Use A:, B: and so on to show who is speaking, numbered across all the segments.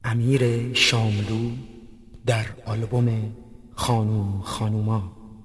A: امیر شاملو در آلبوم خانوم خانوما.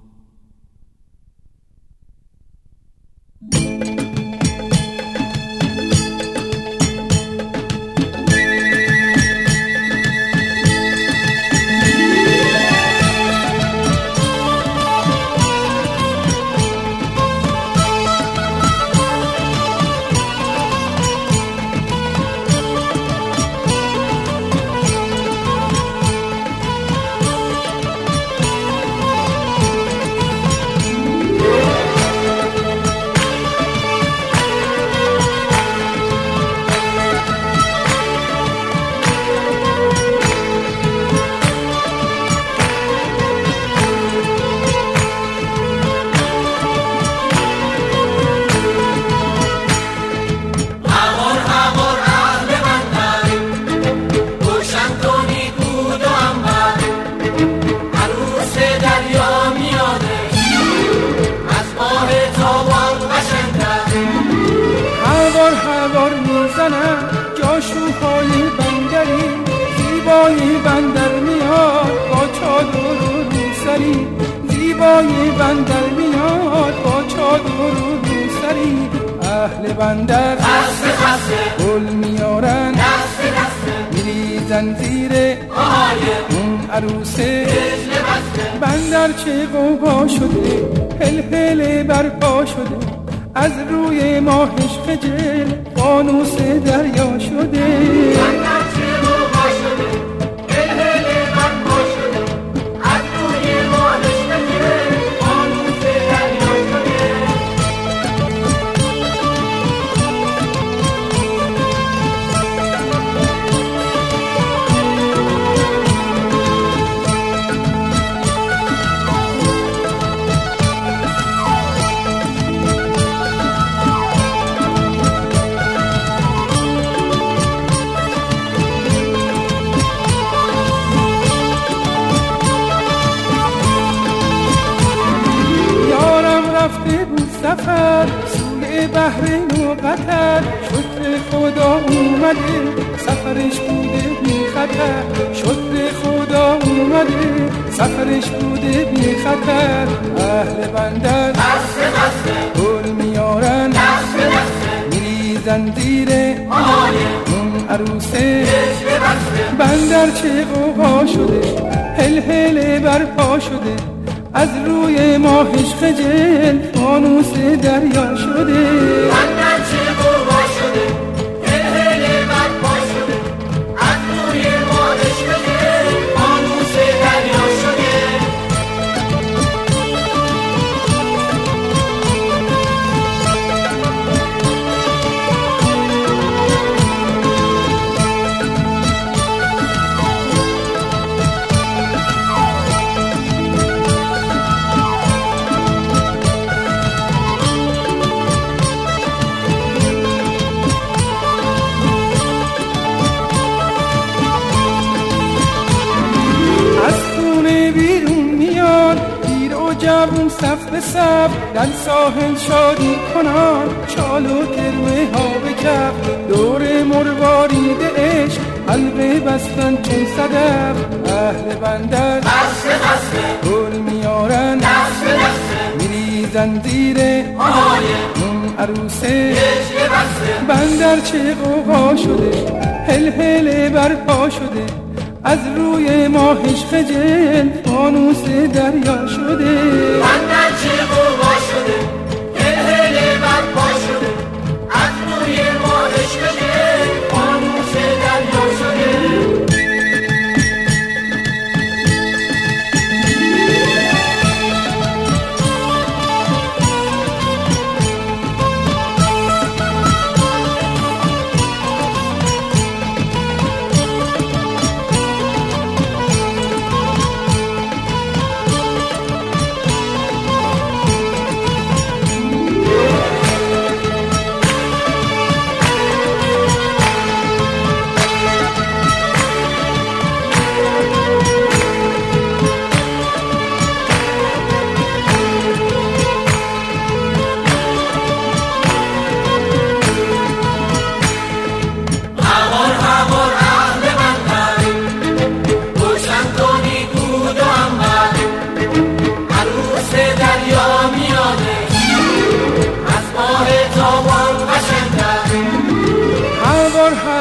B: جاشوهای بندری زیبای بندر میاد با چادر و روسری، زیبای بندر میاد با چادر و روسری. اهل بندر
C: خسته خسته
B: گل میارن
C: دسته دسته،
B: میریزن زیر اون عروسه. بندر چه غوغا شده، هل برپا شده، از روی ماهش خجل فانوس دریا شده.
C: بندر چه غوغا شده، هل برپا شده، از روی ماهش خجل فانوس دریا شده.
B: رفته بود سفر سوی بحرین و قطر، شکر خدا اومده سفرش بوده بی خطر. شکر خدا اومده سفرش بوده بی خطر. اهل بندر
C: دسته دسته
B: گل میارن
C: دسته دسته،
B: میریزن زیر اون عروسه. بندر چه غوغا شده، هل برپا شده، از روی ماهش خجل فانوس دریا شده.
C: بندر چه غوغا شده، هل برپا شده، از روی ماهش خجل فانوس دریا شده.
B: جوون صف به صف در ساحل شادی کنان، شال و تروه ها به کف دور مروارید عشق حلقه بستن چون صدف. اهل بندر
C: دسته دسته
B: گل میارن
C: دسته دسته،
B: میریزن زیر اون عروسه. بندر چه غوغا شده، هل برپا شده، از روی ماهش خجل فانوس دریا شده.
C: بندر چه غوغا شده، هل برپا شده، از روی ماهش خجل فانوس دریا شده.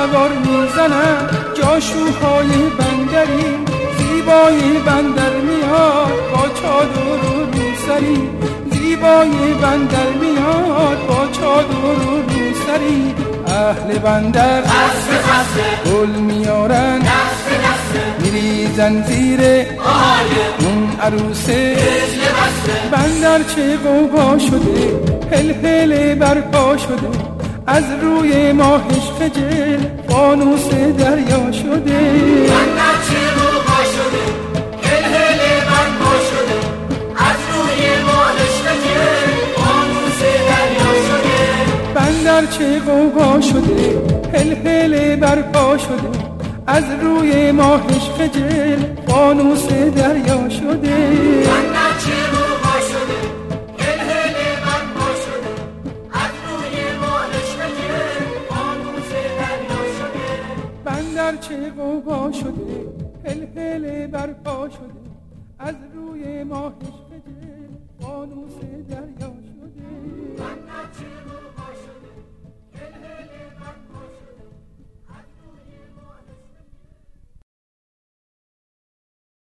B: سوار میزنم جاشوهای بندری، زیبای بندر میاد با چادر و روسری، زیبای بندر میاد با چادر و روسری. اهل بندر گل میارن میریزن زیر اون عروسه. بندر چه غوغا شده، هل برپا شده، از روی ماهش خجل فانوس دریا شده.
C: بندر چه غوغا شده، هل برپا شده، از روی ماهش خجل فانوس دریا شده.
B: بندر چه غوغا شده، هل برپا شده، از روی ماهش خجل فانوس دریا شده.
C: بندر چه غوغا شده، هل برپا شده، از روی ماهش خجل فانوس دریا شده.
B: بندر چه غوغا شده، هل برپا شده، از روی ماهش خجل فانوس دریا شده.